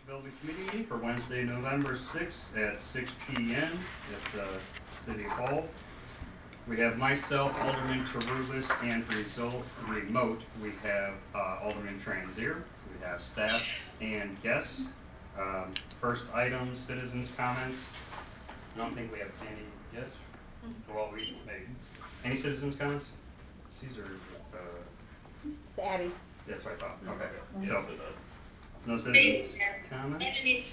Development Committee meeting for Wednesday, November 6th at 6 p.m. at City Hall. We have myself, Alderman Terubis, and remote, we have Alderman Transier. We have staff and guests. First item, citizens' comments. I don't think we have any, yes? Well, we maybe. Any citizens' comments? Caesar. It's Abby. That's what I thought. Okay. So, no citizens' comments?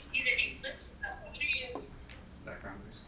Background, please.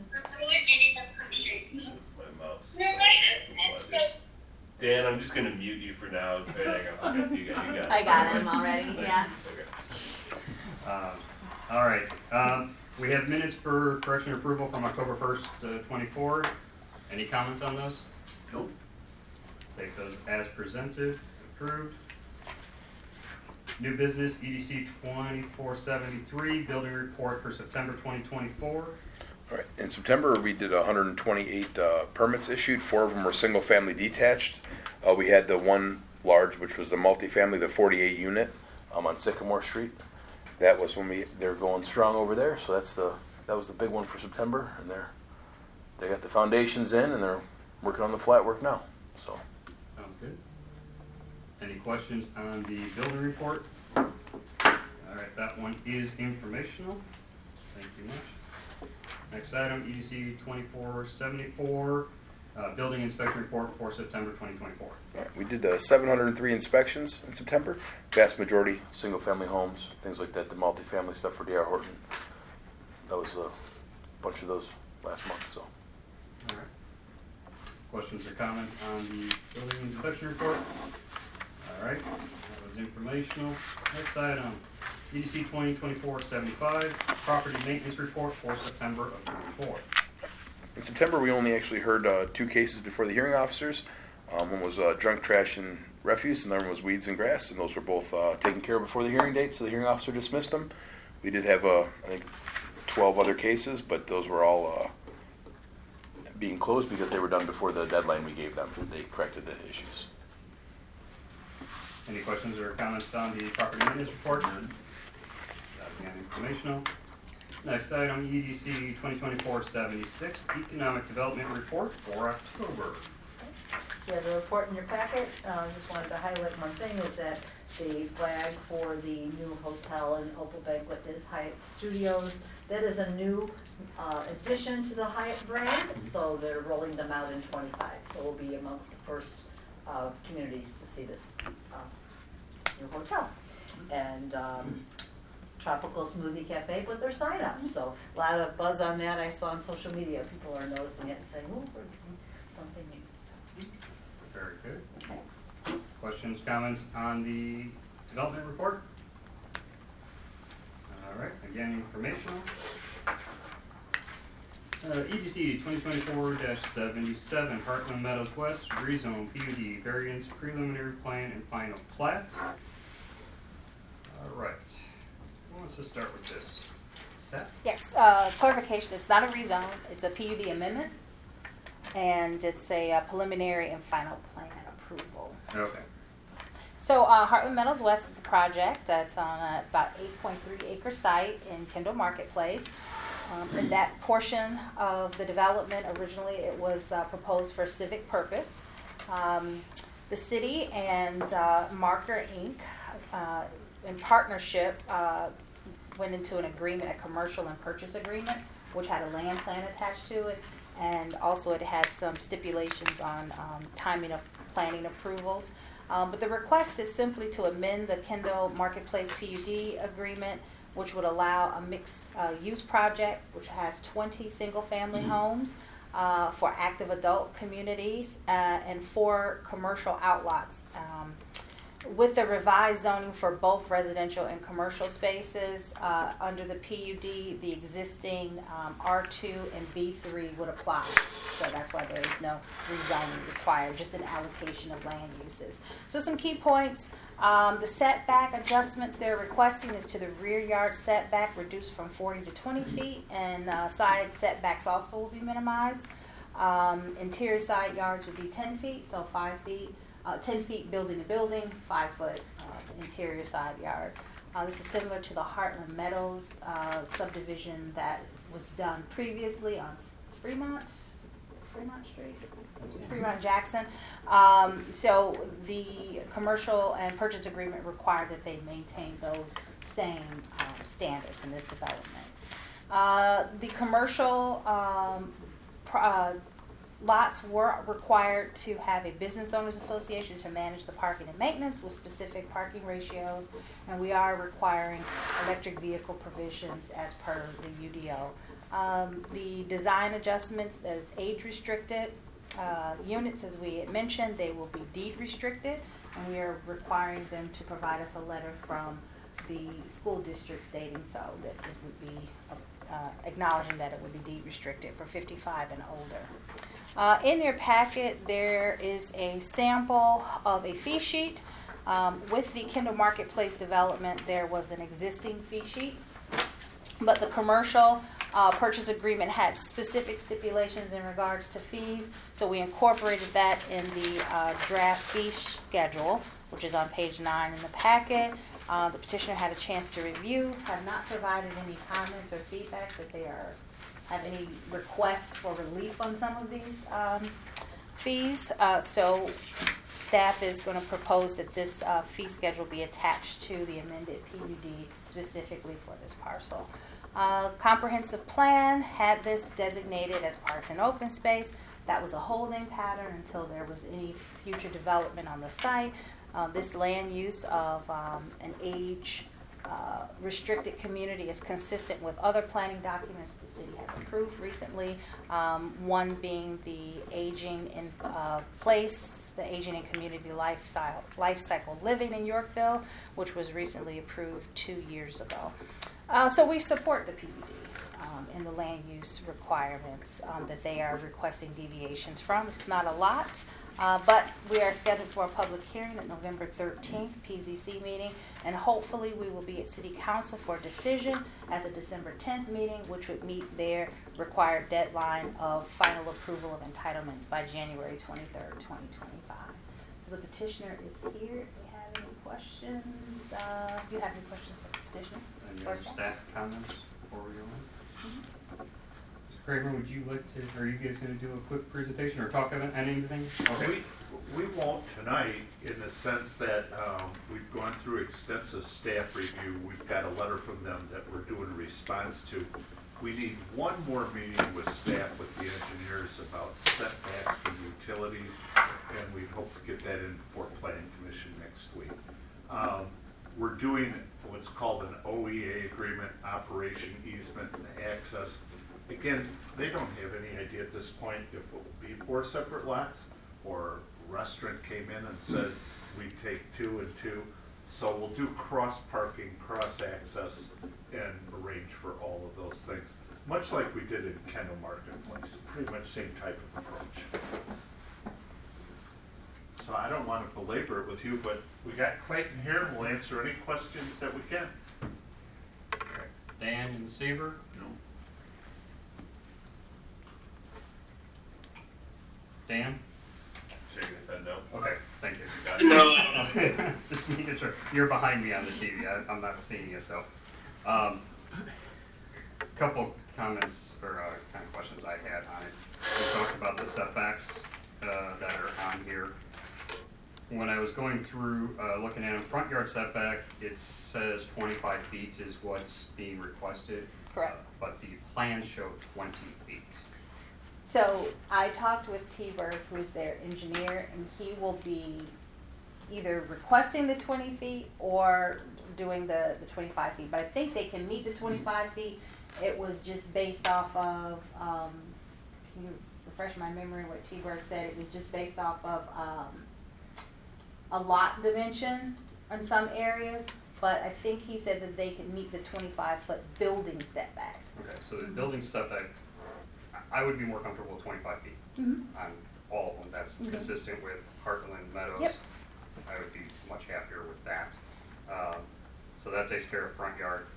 Dan, I'm just going to mute you for now. You got I got him already, yeah. Okay. All right. We have minutes for correction and approval from October 1st, 24. Any comments on those? Nope. Take those as presented. Approved. New business, EDC 2473, building report for September 2024. All right. In September, we did 128 permits issued. 4 of them were single-family detached. We had the one large, which was the multifamily, the 48 unit on Sycamore Street. That was when they're going strong over there. So that was the big one for September, and they got the foundations in, and they're working on the flat work now. So. Sounds good. Any questions on the building report? All right, that one is informational. Thank you much. Next item, EDC 2474, building inspection report for September 2024. Yeah, we did 703 inspections in September. Vast majority single-family homes, things like that. The multifamily stuff for D.R. Horton. That was a bunch of those last month. So. All right. Questions or comments on the building inspection report? All right. That was informational. Next item, EDC 2024-75, property maintenance report for September of 24. In September, we only actually heard 2 cases before the hearing officers. One was junk, trash, and refuse, and the other one was weeds and grass, and those were both taken care of before the hearing date, so the hearing officer dismissed them. We did have, I think, 12 other cases, but those were all being closed because they were done before the deadline we gave them. They corrected the issues. Any questions or comments on the property maintenance report? None. That being informational. Next item, EDC 2024-76, economic development report for October. Yeah, the report in your packet, just wanted to highlight one thing, is that the flag for the new hotel in Opal Banquet is Hyatt Studios. That is a new addition to the Hyatt brand, so they're rolling them out in 25. So we'll be amongst the first communities to see this new hotel. And Tropical Smoothie Cafe with their sign up. So a lot of buzz on that. I saw on social media. People are noticing it and saying, oh, we're doing something new. So. Very good. Okay. Questions, comments on the development report? All right, again, informational. EDC 2024-77, Heartland Meadows West, rezone PUD, variance, preliminary plan, and final plat. All right. Who wants to start with this? Staff? Yes, clarification, it's not a rezone, it's a PUD amendment, and it's a preliminary and final plan approval. Okay. So Heartland Meadows West is a project that's on about 8.3 acre site in Kendall Marketplace. In that portion of the development, originally it was proposed for civic purpose. The city and Marker Inc. In partnership went into an agreement, a commercial and purchase agreement, which had a land plan attached to it, and also it had some stipulations on timing of planning approvals. But the request is simply to amend the Kendall Marketplace PUD agreement, which would allow a mixed use project, which has 20 single-family homes for active adult communities and 4 commercial outlots. With the revised zoning for both residential and commercial spaces, under the PUD, the existing R2 and B3 would apply. So that's why there is no rezoning required, just an allocation of land uses. So some key points. The setback adjustments they're requesting is to the rear yard setback reduced from 40 to 20 feet, and side setbacks also will be minimized. Interior side yards would be 10 feet, so 5 feet. 10 feet building to building, 5 foot interior side yard. This is similar to the Heartland Meadows subdivision that was done previously on Fremont Street, Fremont Jackson. So the commercial and purchase agreement required that they maintain those same standards in this development. The commercial lots were required to have a business owners association to manage the parking and maintenance with specific parking ratios, and we are requiring electric vehicle provisions as per the UDO. The design adjustments, there's age restricted units, as we had mentioned, they will be deed restricted, and we are requiring them to provide us a letter from the school district stating so that it would be acknowledging that it would be deed restricted for 55 and older. In your packet, there is a sample of a fee sheet. With the Kendall Marketplace development, there was an existing fee sheet, but the commercial purchase agreement had specific stipulations in regards to fees, so we incorporated that in the draft fee schedule, which is on page 9 in the packet. The petitioner had a chance to review, have not provided any comments or feedback that they have any requests for relief on some of these fees. So staff is going to propose that this fee schedule be attached to the amended PUD specifically for this parcel. Comprehensive plan had this designated as parks and open space. That was a holding pattern until there was any future development on the site. This land use of an age restricted community is consistent with other planning documents the city has approved recently, one being the aging in place, the aging and community life cycle living in Yorkville, which was recently approved 2 years ago. So we support the PUD in the land use requirements that they are requesting deviations from. It's not a lot, but we are scheduled for a public hearing at November 13th, PZC meeting, and hopefully we will be at City Council for a decision at the December 10th meeting, which would meet their required deadline of final approval of entitlements by January 23rd, 2025. So the petitioner is here. If you have any questions, do you have any questions for the petitioner? Any other staff comments before we go on? Mr. Kramer, would you like to, are you guys going to do a quick presentation or talk about anything? Okay. We won't tonight in the sense that we've gone through extensive staff review. We've got a letter from them that we're doing a response to. We need one more meeting with staff, with the engineers about setbacks and utilities, and we hope to get that in before Planning Commission next week. We're doing what's called an OEA agreement, operation easement and access. Again, they don't have any idea at this point if it will be 4 separate lots or a restaurant came in and said we take 2 and 2. So we'll do cross parking, cross access, and arrange for all of those things. Much like we did in Kendall Marketplace, pretty much same type of approach. So I don't want to belabor it with you, but we got Clayton here. We'll answer any questions that we can. Dan and Seaver? No. Dan? Shaking his head no. Okay, thank you. No. Just making sure. You're behind me on the TV. I'm not seeing you, so. Couple comments or kind of questions I had on it. We talked about the setbacks that are on here. When I was going through looking at them, front yard setback, it says 25 feet is what's being requested. Correct. But the plan showed 20 feet. So I talked with T-Bird, who's their engineer, and he will be either requesting the 20 feet or doing the 25 feet. But I think they can meet the 25 feet. It was just based off of, can you refresh my memory what T-Bird said? It was just based off of a lot dimension in some areas, but I think he said that they could meet the 25-foot building setback. Okay, so the building setback, I would be more comfortable with 25 feet Mm-hmm. on all of them. That's Mhm. consistent with Heartland Meadows. Yep. I would be much happier with that. So that takes care of front yard.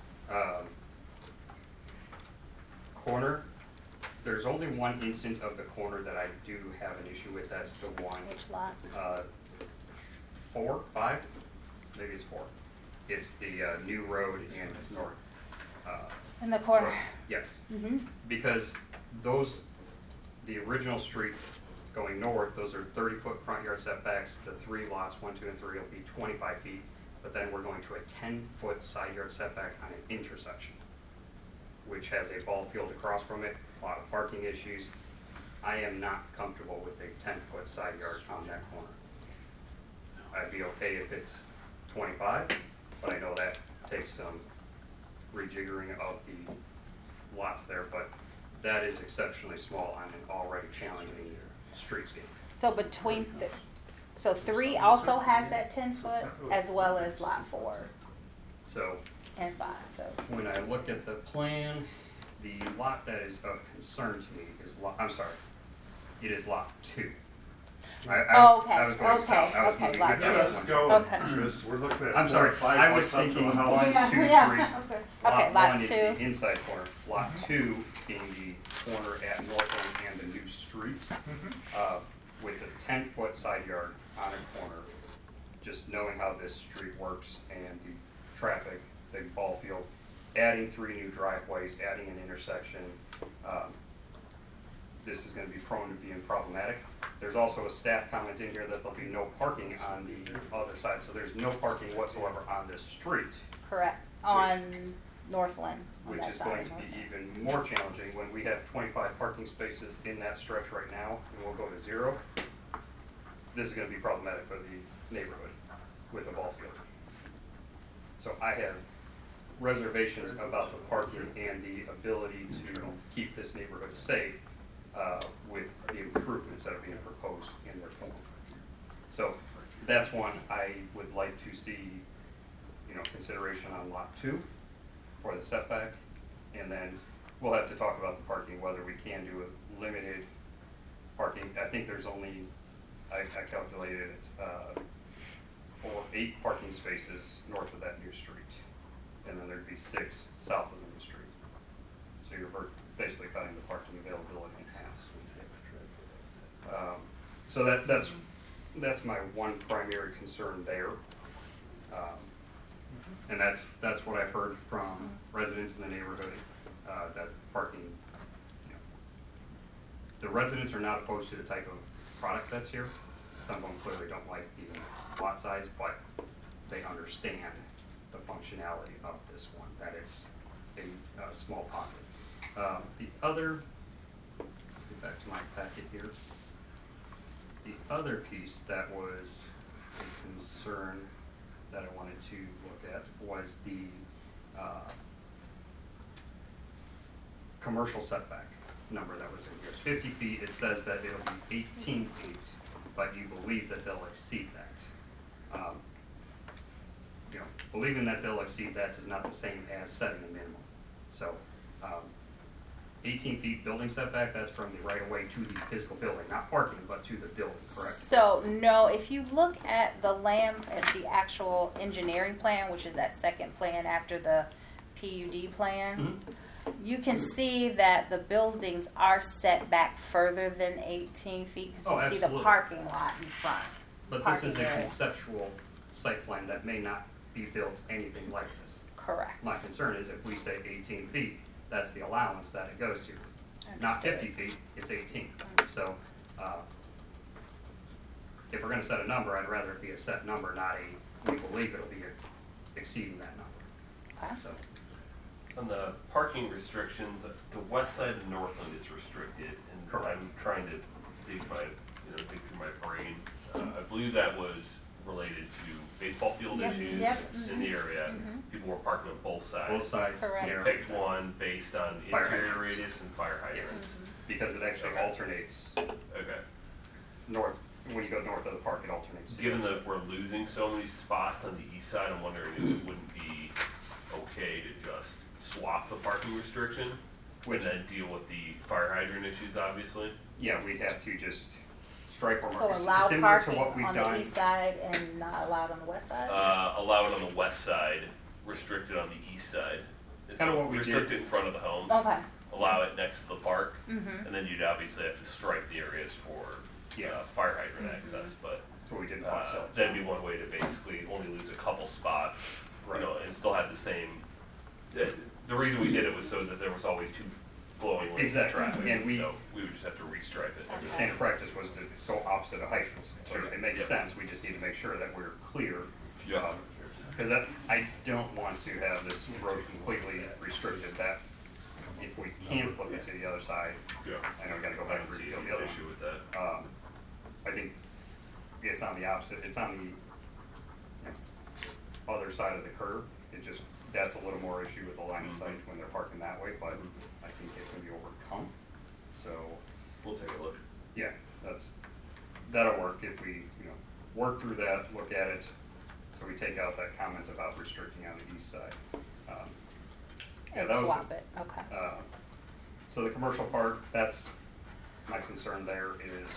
Corner, there's only one instance of the corner that I do have an issue with. That's the one, Which lot? 4, 5, maybe it's 4. It's the new road in north. In the corner. Yes, Mm-hmm. because the original street going north, those are 30-foot front yard setbacks. The 3 lots, 1, 2, and 3 will be 25 feet. But then we're going to a 10-foot side yard setback on an intersection, which has a ball field across from it, a lot of parking issues. I am not comfortable with a 10-foot side yard on that corner. I'd be okay if it's 25, but I know that takes some rejiggering of the lots there, but that is exceptionally small on an already challenging streetscape. So between, so 3 also has that 10-foot as well as lot 4 So and 5, so. when I look at the plan, the lot that is of concern to me is it is lot 2. Oh, okay, I was going okay, south. I was okay, moving lot with two. that Let's one. go, Okay. Chris, we're looking at. I'm sorry, 4 or 5 I was what's up to thinking the house. 1, 2, 3. Okay, Lot lot 1 is 2. the inside corner. Lot 2 being the corner at Northland and the new street, with a 10-foot side yard on a corner. Just knowing how this street works and the traffic, the ball field, adding 3 new driveways, adding an intersection, this is going to be prone to being problematic. There's also a staff comment in here that there'll be no parking on the other side, so there's no parking whatsoever on this street, Correct, on Northland. on which that is side going of to be Northland. even more challenging when we have 25 parking spaces in that stretch right now, and we'll go to 0. This is going to be problematic for the neighborhood with the ball field. So I have reservations about the parking and the ability to keep this neighborhood safe with the improvements that are being proposed in their form. So that's one I would like to see, consideration on lot 2 for the setback. And then we'll have to talk about the parking, whether we can do a limited parking. I think there's only, I calculated it, 8 parking spaces north of that new street. And then there'd be 6 south of the new street. So you're basically cutting the parking availability in half. So that's my one primary concern there. And that's what I've heard from residents in the neighborhood, that parking, the residents are not opposed to the type of product that's here. Some of them clearly don't like the lot size, but they understand the functionality of this one, that it's a small pocket. The other, get back to my packet here. The other piece that was a concern that I wanted to look at was the commercial setback number that was in here. It's 50 feet. It says that it'll be 18 feet, but you believe that they'll exceed that. Believing that they'll exceed that is not the same as setting a minimum. So 18 feet building setback, that's from the right of way to the physical building, not parking, but to the building, correct? So, no, if you look at the at the actual engineering plan, which is that second plan after the PUD plan, you can see that the buildings are set back further than 18 feet because Oh, you see the absolutely. parking lot in front. But this is Parking a area. conceptual site plan that may not be built anything like this. Correct. My concern is if we say 18 feet, that's the allowance that it goes to. Not 50 Understood. feet, it's 18. So if we're going to set a number, I'd rather it be a set number, not we believe it'll be exceeding that number. Okay. So On the parking restrictions, the west side of Northland is restricted, and Correct. I'm trying to dig through my brain. I believe that was related to baseball field Yep, issues yep, in the area. mhm. People were parking on both sides. both sides. Correct. You yeah. picked one based on Fire interior hydrants. radius and fire hydrants. Yes, because it actually Okay. alternates Okay. north. When you go north of the park, it alternates. Given that we're losing so many spots on the east side, I'm wondering if it wouldn't be okay to just swap the parking restriction Which- and then deal with the fire hydrant issues, obviously. Yeah, we'd have to just strike or So mark, allow similar to parking what we've on done. the east side and not allowed on the west side? Allow it on the west side, restricted on the east side. Kinda what we did. Restricted in front of the homes. Okay. Allow it next to the park, Mhm. and then you'd obviously have to strike the areas for Yeah. fire hydrant access, but That's what we did in Fox Hill. that'd be one way to basically only lose a couple spots you know, and still have the same, the reason we did it was so that there was always two flowing lanes of Exactly. traffic. And we- So we would just have to restripe it. The standard practice was to go opposite of height. So it makes Yeah. sense, we just need to make sure that we're clear. Yeah. Because I don't want to have this road completely restricted, that if we can flip it to the other side, Yeah. I know we gotta go I back don't and see rebuild any the other issue one. with that. I think it's on the opposite, it's on the other side of the curve. It just, that's a little more issue with the line of sight when they're parking that way, but I think it can be overcome. So, We'll take a look. yeah, that'll work if we, work through that, look at it. So we take out that comment about restricting on the east side. Yeah, And that was swap it, okay. So the commercial part, that's my concern there is,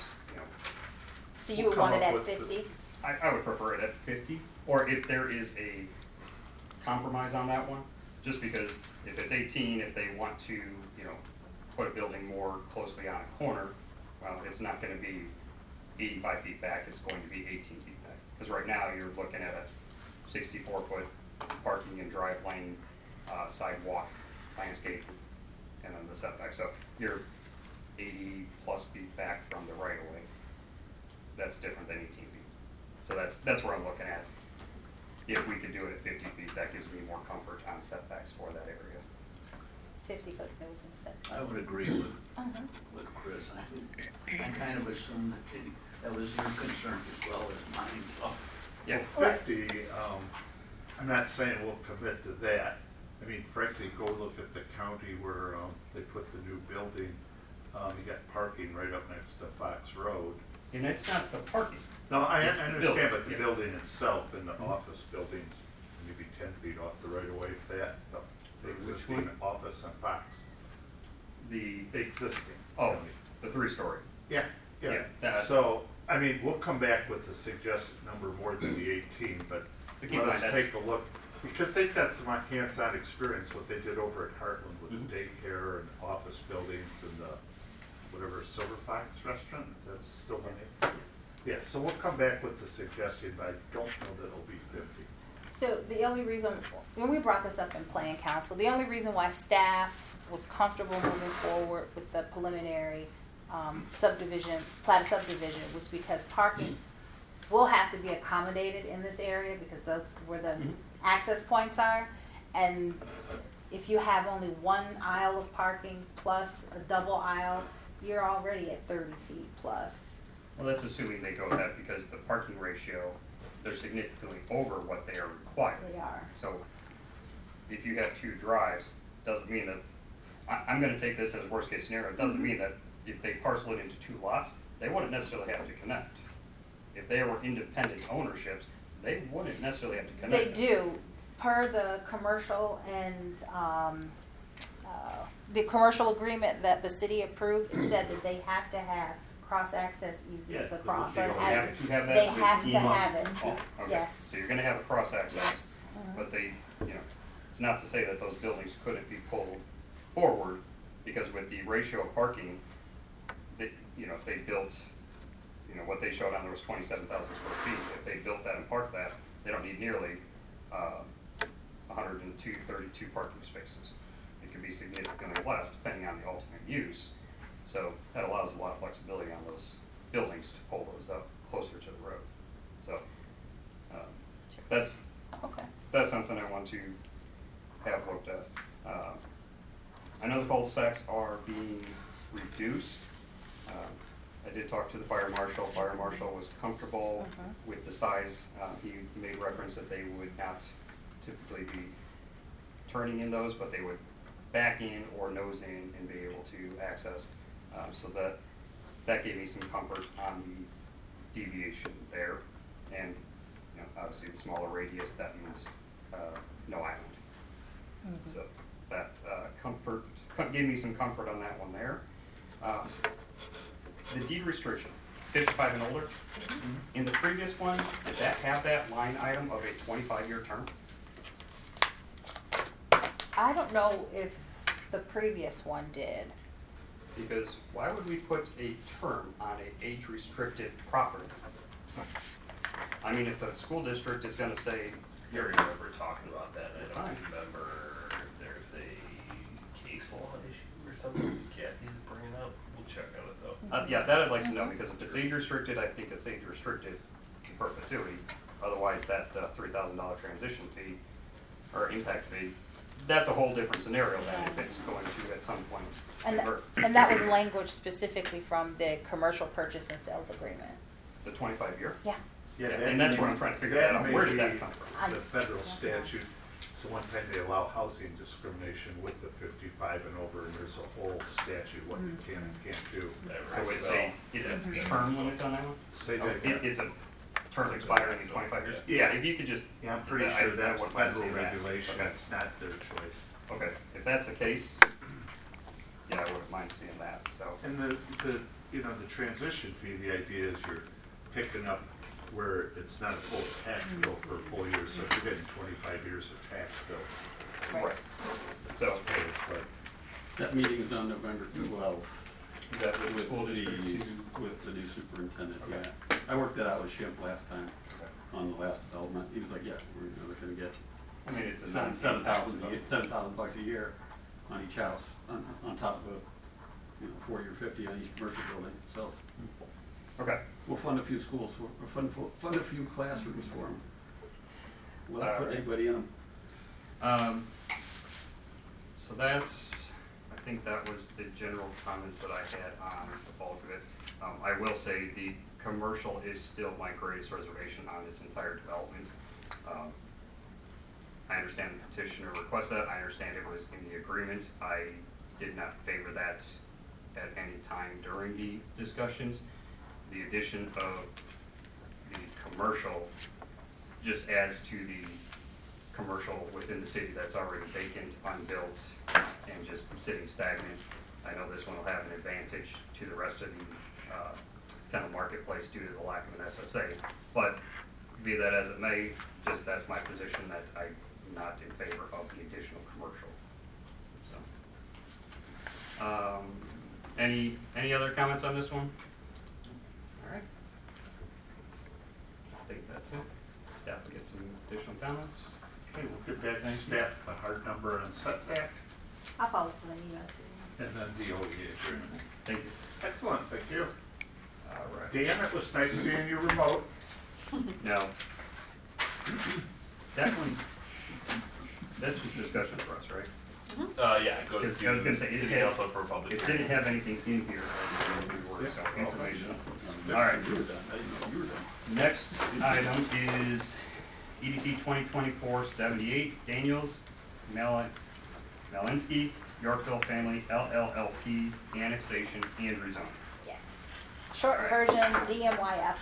So you we'll would come want it up at with the- 50? I would prefer it at 50, or if there is a compromise on that one, just because if it's 18, if they want to, put a building more closely on a corner, well, it's not gonna be 85 feet back, it's going to be 18 feet back. Because right now, you're looking at a 64-foot parking and drive lane, sidewalk, landscape, and then the setback. So you're 80-plus feet back from the right-of-way. That's different than 18 feet. So that's where I'm looking at. If we could do it at 50 feet, that gives me more comfort on setbacks for that area. 50 foot building setback. I would agree with Chris. I kind of assumed that was your concern as well as mine, so. Yeah. Well, 50, I'm not saying we'll commit to that. I mean, frankly, go look at the county where they put the new building. You got parking right up next to Fox Road. And it's not the parking. No, I It's the understand, building, but the yeah. building itself and the office buildings, maybe 10 feet off the right of way, if that, the Which existing one? office on Fox. The, Existing. oh, the 3-story. Yeah, yeah. Yeah, that- So, I mean, we'll come back with the suggested number more than the 18, but But keep in let us mind, that's- take a look. Because they've got some hands-on experience, what they did over at Heartland with Mhm. the daycare and office buildings and the, whatever, Silver Fox restaurant, that's still the name? Yeah, so we'll come back with the suggestion, but I don't know that it'll be 50. So the only reason, when we brought this up in plan council, the only reason why staff was comfortable moving forward with the preliminary subdivision, plat of subdivision, was because parking will have to be accommodated in this area because those where the Mhm. access points are. And if you have only one aisle of parking plus a double aisle, you're already at 30 feet plus. Well, that's assuming they go with that because the parking ratio, they're significantly over what they are required. They are. So if you have 2 drives, doesn't mean that, I'm gonna take this as worst case scenario, it doesn't mean that if they parcel it into 2 lots, they wouldn't necessarily have to connect. If they were independent ownerships, they wouldn't necessarily have to They connect. do, per the commercial and, the commercial agreement that the city approved, it said that they have to have cross-access easements Yes, across. They So it don't has- have to have that? They have to You must. have it, Oh, okay. yes. So you're gonna have a cross-access. Yes. Mhm. But they, it's not to say that those buildings couldn't be pulled forward, because with the ratio of parking, they, if they built, what they showed on there was 27,000 square feet. If they built that and parked that, they don't need nearly 132 parking spaces. It could be significantly less depending on the ultimate use. So that allows a lot of flexibility on those buildings to pull those up closer to the road. So that's Okay. that's something I want to have looked at. I know the cul-de-sacs are being reduced. I did talk to the fire marshal. Fire marshal was comfortable with the size. He made reference that they would not typically be turning in those, but they would back in or nose in and be able to access. So that gave me some comfort on the deviation there. And obviously the smaller radius, that means no island. So that gave me some comfort on that one there. The deed restriction, 55 and older. In the previous one, did that have that line item of a 25-year term? I don't know if the previous one did. Because why would we put a term on a age-restricted property? I mean, if the school district is gonna say You remember talking about that, and I don't remember if there's a case law issue or something Kathy's bringing up. We'll check on it though. Yeah, that I'd like to know, because if it's age restricted, I think it's age restricted in perpetuity. Otherwise, that $3,000 transition fee or impact fee, that's a whole different scenario than if it's going to at some point convert. And that was language specifically from the commercial purchase and sales agreement. The 25-year? Yeah. Yeah, and that's what I'm trying to figure that out. Where did that come from? The federal statute, so one time they allow housing discrimination with the 55 and over, and there's a whole statute what you can and can't do. So it's a term limit on that one? Say Oh, that again. It's a term expiring in 25 years? Yeah. Yeah, if you could just. Yeah, I'm pretty I sure that's wouldn't mind federal seeing that. regulation, Okay. it's not their choice. Okay, if that's the case, yeah, I wouldn't mind seeing that, so. And the the transition fee, the idea is you're picking up where it's not a full tax bill for a full year, so if you're getting 25 years of tax bill. Right. So, Okay, it's like, That meeting is on November 12th is that with the with school district too? with the new superintendent, Okay. yeah. I worked that out with Shimp last time Okay. on the last development. He was like, yeah, we're gonna get I mean, it's a $7,000 bucks a year on each house, on top of a, 40 or 50 on each commercial building. So Okay. we'll fund a few schools, fund a few classrooms for them. We'll not put Alright. anybody in them. So that's, I think that was the general comments that I had on the bulk of it. I will say the commercial is still my greatest reservation on this entire development. I understand the petitioner requested that. I understand it was in the agreement. I did not favor that at any time during the discussions. The addition of the commercial just adds to the commercial within the city that's already vacant, unbuilt, and just sitting stagnant. I know this one will have an advantage to the rest of the kind of marketplace due to the lack of an SSA. But be that as it may, just that's my position, that I'm not in favor of the additional commercial. So, any other comments on this one? All right. I think that's it. Staff will get some additional comments. okay, we'll get back to staff, a hard number on setback, I'll follow up with an email to you. and then the OEA agreement. Thank you. Excellent, thank you. All right. Dan, it was nice seeing you remote. Now, that one, that's just discussion for us, right? Yeah, it goes I was gonna to say, City it had- Council for public. It didn't have anything in here, so information. All right. You were done. I didn't know you were done. Next item is EDC 2024-78, Daniels, Malinsky, Yorkville Family, LLLP, annexation and rezoning. Yes. Short All right. version, DMYF.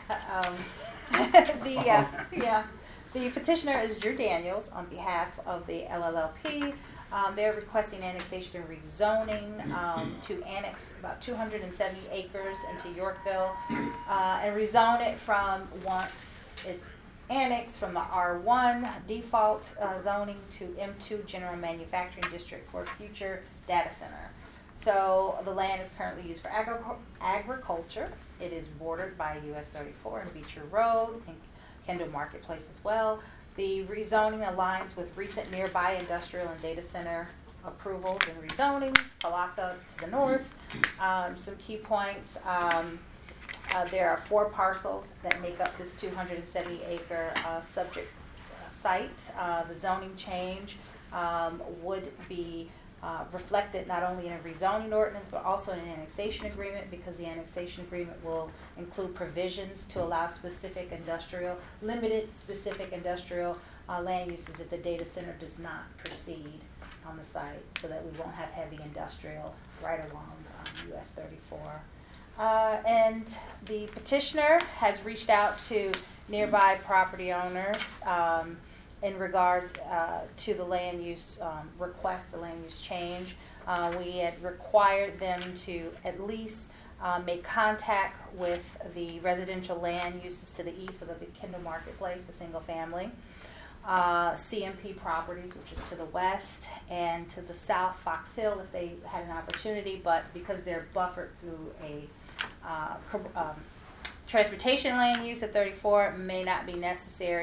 The petitioner is Drew Daniels on behalf of the LLLP. They're requesting annexation and rezoning to annex about 270 acres into Yorkville and rezone it from, once it's annexed, from the R1 default zoning to M2 General Manufacturing District for a future data center. So the land is currently used for agriculture. It is bordered by US 34 and Beecher Road and Kendall Marketplace as well. The rezoning aligns with recent nearby industrial and data center approvals and rezonings. Palaka to the north. Some key points. There are 4 parcels that make up this 270-acre subject site. The zoning change would be reflected not only in a rezoning ordinance but also in an annexation agreement, because the annexation agreement will include provisions to allow specific industrial, limited specific industrial land uses if the data center does not proceed on the site, so that we won't have heavy industrial right along US 34. And the petitioner has reached out to nearby property owners in regards to the land use request, the land use change. We had required them to at least make contact with the residential land uses to the east, so the Kendall Marketplace, the single family, CMP Properties, which is to the west, and to the south, Fox Hill, if they had an opportunity, but because they're buffered through a transportation land use at 34, it may not be necessary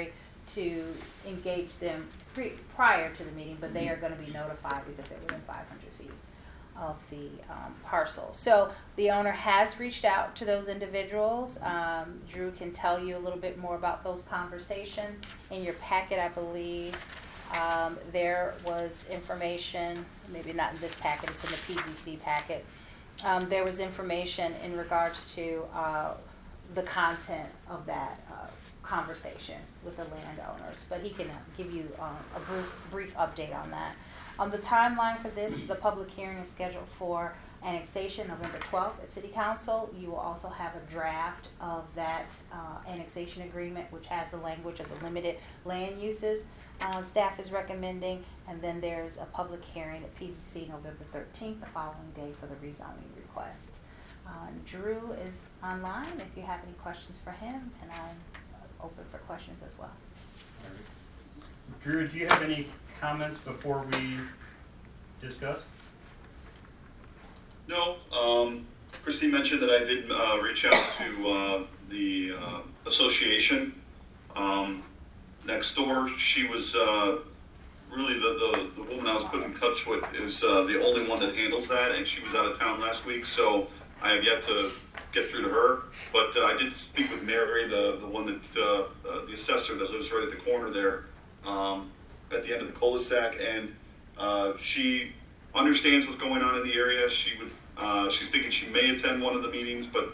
to engage them prior to the meeting, but they are going to be notified because they're within 500 feet of the parcel. So the owner has reached out to those individuals. Drew can tell you a little bit more about those conversations. In your packet, I believe, there was information, maybe not in this packet, it's in the PZC packet. There was information in regards to the content of that conversation with the landowners, but he can give you a brief update on that. On the timeline for this, the public hearing is scheduled for annexation November 12th at City Council. You will also have a draft of that annexation agreement, which has the language of the limited land uses staff is recommending, and then there's a public hearing at PZC November 13th, the following day, for the rezoning request. Drew is online if you have any questions for him, and I'm open for questions as well. Drew, do you have any comments before we discuss? No, Christine mentioned that I did reach out to the association next door. She was really the woman I was put in touch with is the only one that handles that, and she was out of town last week, so I have yet to get through to her. But I did speak with Mary, the one that the assessor that lives right at the corner there, at the end of the cul-de-sac, and she understands what's going on in the area. She's thinking she may attend one of the meetings, but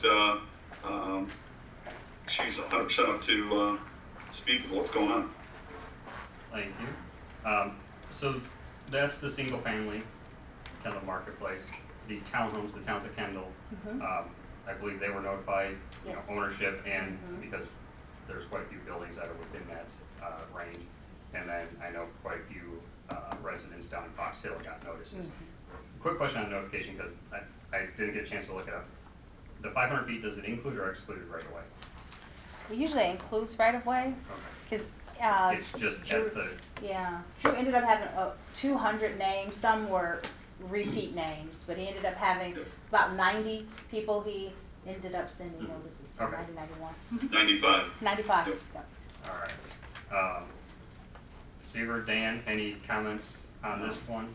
she's 100% up to speak with what's going on. Thank you. So that's the single family Kendall Marketplace. The townhomes, the towns of Kendall, I believe they were notified, Yes. Ownership, and because there's quite a few buildings that are within that range. And then I know quite a few residents down in Fox Hill got notices. Quick question on notification, because I didn't get a chance to look it up. The 500 feet, does it include or exclude right away? It usually includes right of way, Okay. because It's just as the, Drew ended up having 200 names. Some were repeat names, but he ended up having about 90 people he ended up sending notices to. Okay. 91. 95. 95. Yep. Yep. all right. Seaver, Dan, any comments on this one?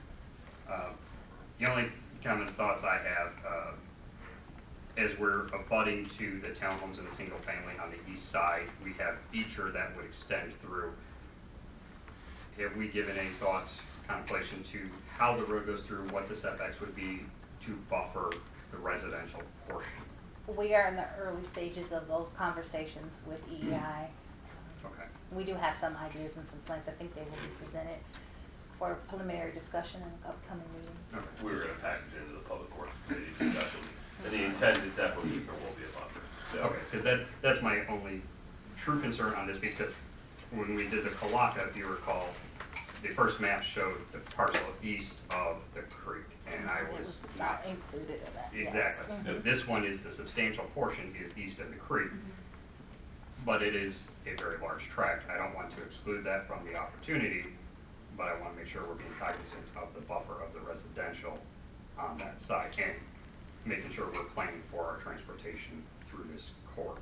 The only comments, thoughts I have, as we're abutting to the townhomes and the single family on the east side, we have feature that would extend through. Have we given any thought, contemplation to how the road goes through, what the setbacks would be to buffer the residential portion? We are in the early stages of those conversations with EEI. Okay. We do have some ideas and some plans. I think they will be presented for preliminary discussion in an upcoming meeting. Okay. We were gonna package it into the public works committee discussion, and the intent is definitely there will be a buffer, so. Okay, because that's my only true concern on this piece, because when we did the Kalaka, if you recall, the first map showed the parcel east of the creek, and I It was not included in that. yes. Exactly. Mhm. This one is the substantial portion is east of the creek, but it is a very large tract. I don't want to exclude that from the opportunity, but I want to make sure we're being cognizant of the buffer of the residential on that side and making sure we're planning for our transportation through this corridor.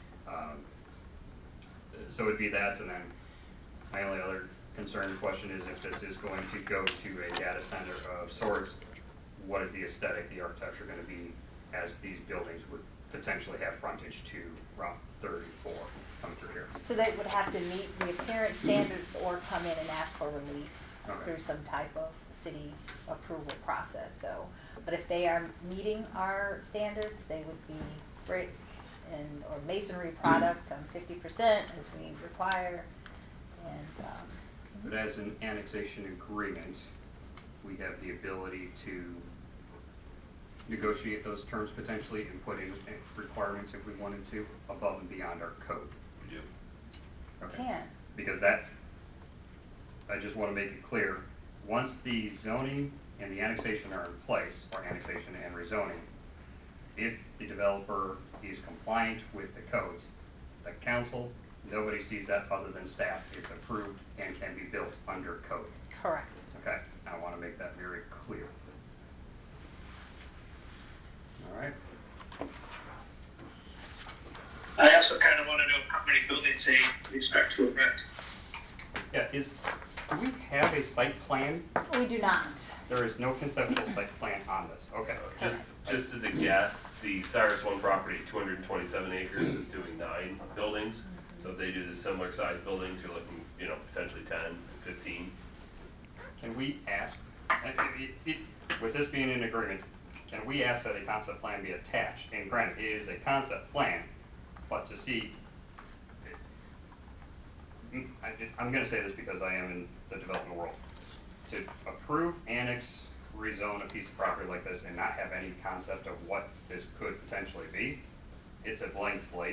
So it'd be that, and then my only other concern question is if this is going to go to a data center of sorts, what is the aesthetic, the architecture going to be as these buildings would potentially have frontage to Route 34 come through here? So they would have to meet the appearance standards or come in and ask for relief Okay. through some type of city approval process. So, but if they are meeting our standards, they would be brick and or masonry product on 50% as we require. And But as an annexation agreement, we have the ability to negotiate those terms potentially and put in requirements if we wanted to above and beyond our code. We do. Okay. can. Because that, I just want to make it clear, once the zoning and the annexation are in place, or annexation and rezoning, if the developer is compliant with the codes, the council, nobody sees that other than staff. It's approved and can be built under code. Correct. Okay, I want to make that very clear. All right. I also kind of want to know many buildings they expect to erect. Yeah, do we have a site plan? We do not. There is no conceptual site plan on this, okay. Just as a guess, the Cyrus One property, 227 acres, is doing 9 buildings. So if they do the similar size buildings, you're looking, potentially 10, 15. Can we ask, with this being an agreement, can we ask that a concept plan be attached? And granted, it is a concept plan, but to see, I'm going to say this because I am in the development world. To approve, annex, rezone a piece of property like this and not have any concept of what this could potentially be, it's a blank slate.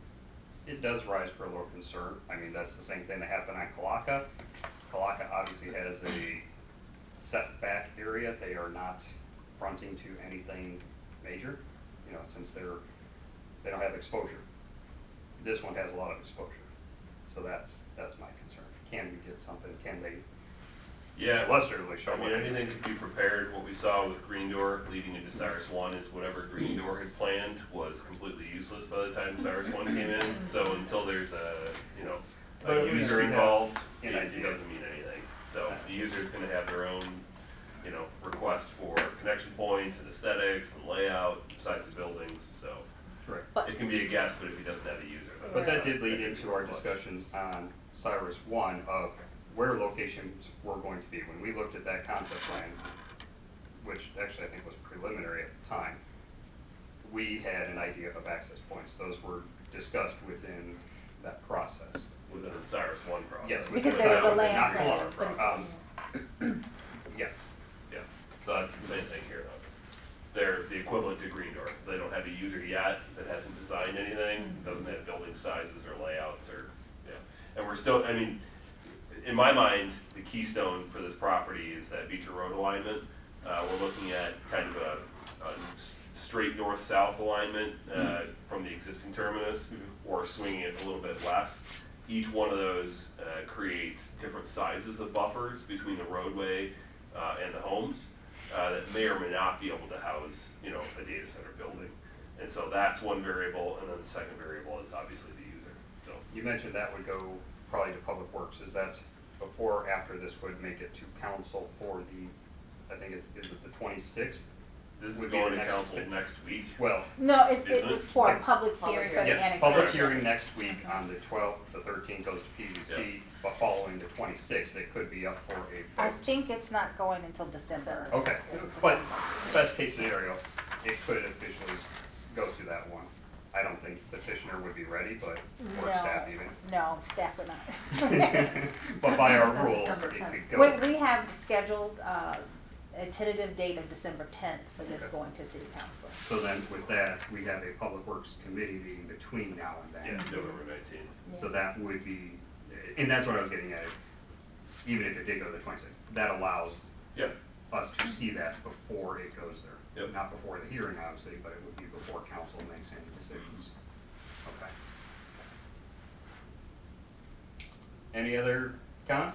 It does rise for a little concern. I mean, that's the same thing that happened on Kalaka. Kalaka obviously has a setback area. They are not fronting to anything major, since they don't have exposure. This one has a lot of exposure. So that's my concern. Can we get something? Can they? Yeah, illustratively show what anything could be prepared. What we saw with Green Door leading into Cyrus One is whatever Green Door had planned was completely useless by the time Cyrus One came in. So until there's a user involved, it doesn't mean anything. So the user's going to have their own, request for connection points and aesthetics and layout, size of buildings. So Correct. it can be a guess, but if he doesn't have a user, But that did lead into our discussions on Cyrus One of where locations were going to be. When we looked at that concept plan, which actually I think was preliminary at the time, we had an idea of access points. Those were discussed within that process. within the Cyrus One process. Yes. Because there was a land Not plan, Kalaka but pro- Yes. Yeah, so that's the same thing here though. They're the equivalent to Green Door, because they don't have a user yet that hasn't designed anything, doesn't have building sizes or layouts or, And we're still, in my mind, the keystone for this property is that Beecher Road alignment. We're looking at kind of a straight north-south alignment from the existing terminus, or swinging it a little bit west. Each one of those creates different sizes of buffers between the roadway and the homes that may or may not be able to house, a data center building. And so that's one variable, and then the second variable is obviously the user. So You mentioned that would go probably to Public Works. Is that before or after this would make it to council for the, I think is it the 26th? this is Would be going the to next council bit. next week. Well, No, it's Isn't it? for a public hearing for the Yeah, annexation. public hearing next week on the 12th, the 13th goes to PZC, but following the 26th, it could be up for a I vote. think it's not going until December. Okay, but best case scenario, it could officially go to that one. I don't think petitioner would be ready, but, or No. staff even. No, staff would not. But by our So rules, December it 10th. could go. We have scheduled a tentative date of December 10th for this Okay. going to city council. So then with that, we have a Public Works Committee meeting between now and then. Yeah, November 19th. So that would be, and that's what I was getting at, is even if it did go to the 26th, that allows Yep. us to see that before it goes there. Yep. Not before the hearing, obviously, but it would be before council makes any decisions. Okay. Any other comments?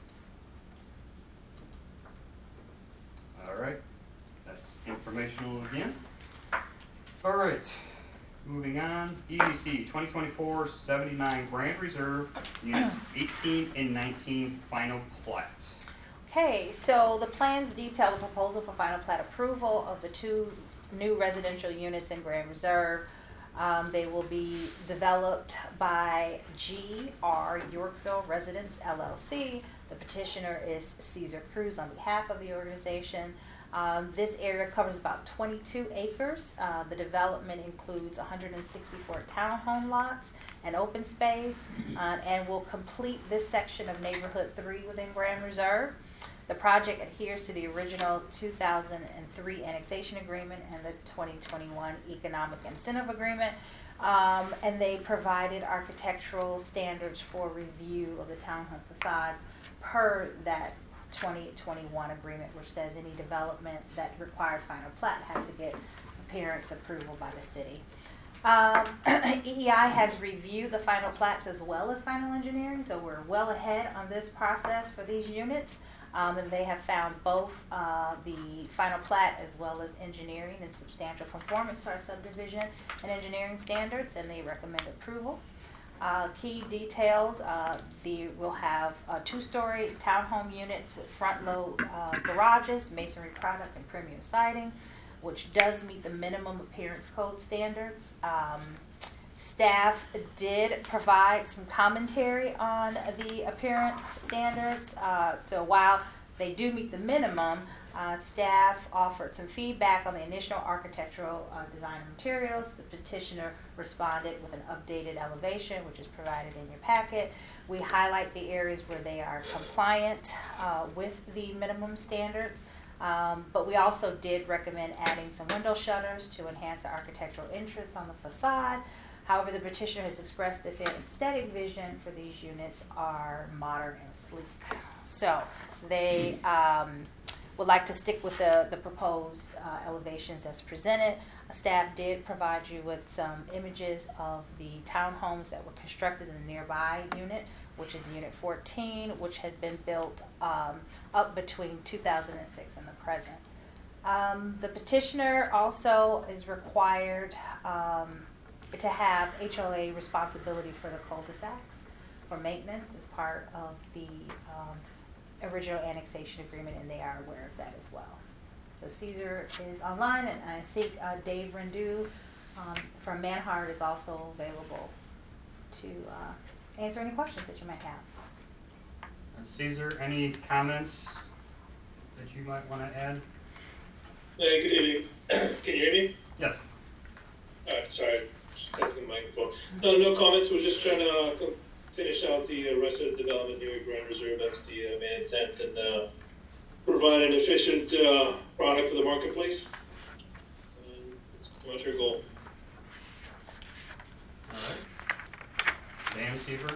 All right, that's informational again. All right, moving on, EDC 2024-79 Grand Reserve, Units 18 and 19 Final Plat. Okay, so the plans detail the proposal for final plat approval of the 2 new residential units in Grand Reserve. They will be developed by GR Yorkville Residence LLC. The petitioner is Caesar Cruz on behalf of the organization. This area covers about 22 acres. The development includes 164 townhome lots and open space, and will complete this section of Neighborhood 3 within Grand Reserve. The project adheres to the original 2003 annexation agreement and the 2021 economic incentive agreement, and they provided architectural standards for review of the townhome facades per that 2021 agreement, which says any development that requires final plat has to get appearance approval by the city. EEI has reviewed the final plats as well as final engineering, so we're well ahead on this process for these units. And they have found both the final plat as well as engineering in substantial conformance to our subdivision and engineering standards, and they recommend approval. Key details, we'll have 2-story townhome units with front-load garages, masonry product, and premium siding, which does meet the minimum appearance code standards. Staff did provide some commentary on the appearance standards. So while they do meet the minimum, staff offered some feedback on the initial architectural design and materials. The petitioner responded with an updated elevation, which is provided in your packet. We highlight the areas where they are compliant with the minimum standards. But we also did recommend adding some window shutters to enhance the architectural interest on the facade. However, the petitioner has expressed that their aesthetic vision for these units are modern and sleek. So they would like to stick with the proposed elevations as presented. Staff did provide you with some images of the townhomes that were constructed in the nearby unit, which is Unit 14, which had been built up between 2006 and the present. The petitioner also is required to have HOA responsibility for the cul-de-sacs for maintenance as part of the original annexation agreement, and they are aware of that as well. So Caesar is online, and I think Dave Rendu from Manhart is also available to answer any questions that you might have. Caesar, any comments that you might want to add? Hey, good evening. Can you hear me? Yes. Sorry, just testing the microphone. No comments. We're just trying to finish out the rest of the development near Grand Reserve. That's the main intent, and provide an efficient product for the marketplace. And that's our goal. All right. Dan Seaver?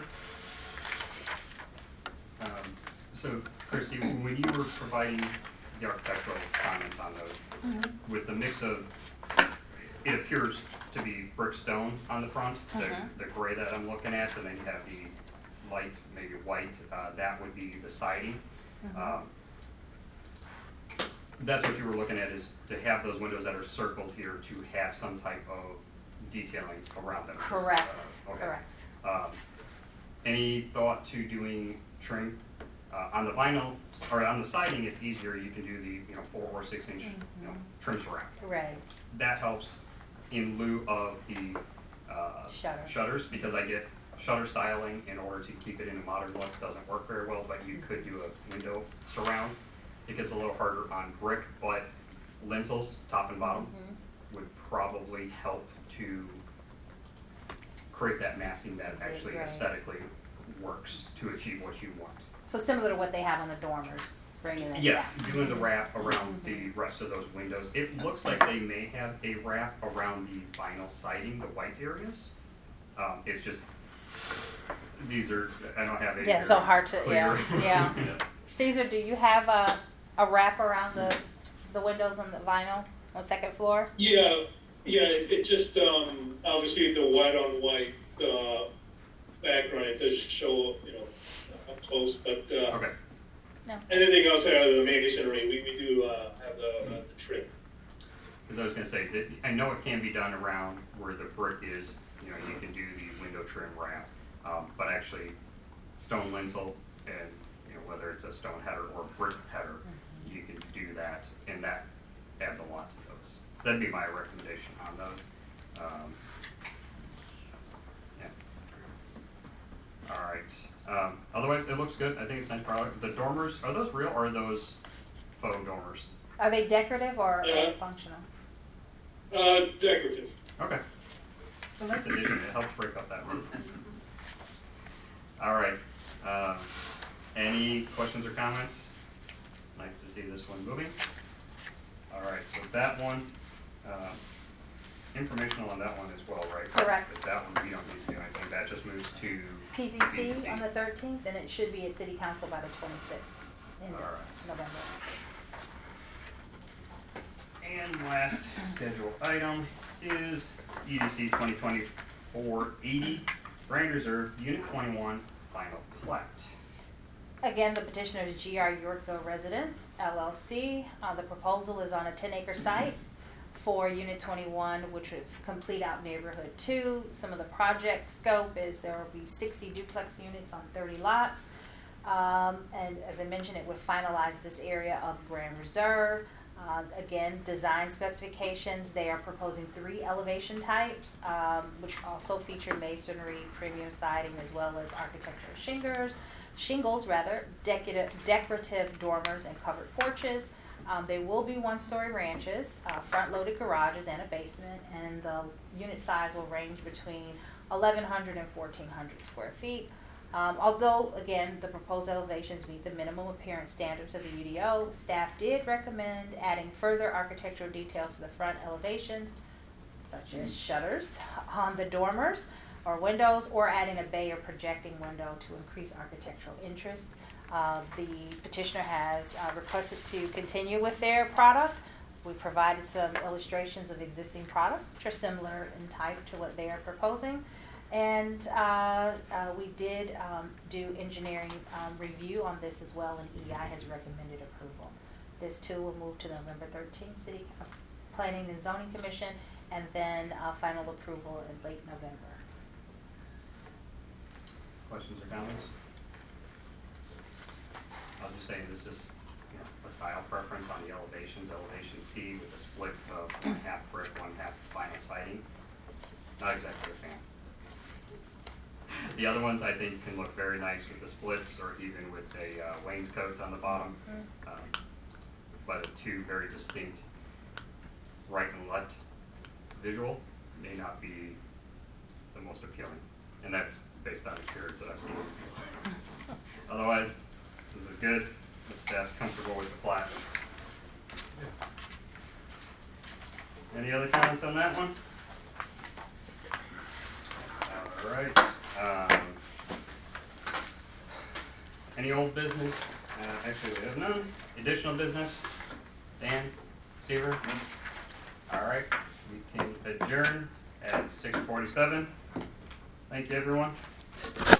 So, Christy, when you were providing the architectural comments on those, with the mix of, it appears to be brick stone on the front, the gray that I'm looking at, and then you have the light, maybe white, that would be the siding. That's what you were looking at, is to have those windows that are circled here to have some type of detailing around them. Correct. Okay. Correct. Any thought to doing trim on the vinyl or on the siding? It's easier. You can do the 4 or 6 inch trim surround. Right. That helps in lieu of the shutters, because I get shutter styling in order to keep it in a modern look. Doesn't work very well, but you could do a window surround. It gets a little harder on brick, but lintels, top and bottom, would probably help to create that massing that actually aesthetically works to achieve what you want. So similar to what they have on the dormers, bringing it. Yes, doing the wrap around the rest of those windows. It looks like they may have a wrap around the vinyl siding, the white areas. It's just, these are, I don't have it. Yeah, so hard to, clear. yeah. Caesar, do you have a wrap around the windows on the vinyl on the second floor? Yeah, it just, obviously the white on white background, it does show, up close, but Okay. No. Anything outside of the main masonry, we do have the trim. Because I was going to say, that I know it can be done around where the brick is, you can do the window trim wrap, but actually stone lintel and, whether it's a stone header or brick header, you can do that, and that adds a lot to those. That'd be my recommendation on those. All right. Otherwise, it looks good. I think it's nice product. The dormers, are those real or are those faux dormers? Are they decorative or functional? Decorative. Okay. So nice addition. It helps break up that roof. All right. Any questions or comments? It's nice to see this one moving. All right. So that one, informational on that one as well, right? Correct. But that one, we don't need to do anything. That just moves to PZC on the 13th, and it should be at City Council by the 26th in November. And last scheduled item is EDC 2024-80, Grand Reserve, Unit 21, Final Plat. Again, the petitioner is GR Yorkville Residence, LLC. The proposal is on a 10-acre site, for Unit 21, which would complete out Neighborhood 2. Some of the project scope is there will be 60 duplex units on 30 lots. And as I mentioned, it would finalize this area of Grand Reserve. Again, design specifications, they are proposing 3 elevation types, which also feature masonry, premium siding, as well as architectural shingles, decorative dormers, and covered porches. They will be 1-story ranches, front-loaded garages, and a basement, and the unit size will range between 1,100 and 1,400 square feet. Although, again, the proposed elevations meet the minimum appearance standards of the UDO, staff did recommend adding further architectural details to the front elevations, such as shutters on the dormers or windows, or adding a bay or projecting window to increase architectural interest. The petitioner has requested to continue with their product. We provided some illustrations of existing products, which are similar in type to what they are proposing. And we did do engineering review on this as well, and EI has recommended approval. This too will move to the November 13th City Planning and Zoning Commission, and then final approval in late November. Questions or comments? I'll just say this is, a style preference on the elevations. Elevation C with a split of 1/2 brick, 1/2 vinyl siding. Not exactly a fan. The other ones I think can look very nice with the splits or even with a wainscot on the bottom. But the 2 very distinct right and left visual may not be the most appealing. And that's based on experience that I've seen. Otherwise, this is good. If staff's comfortable with the plat. Any other comments on that one? All right. Any old business? Actually, we have none. Additional business? Dan? Seaver? All right. We can adjourn at 6:47. Thank you, everyone.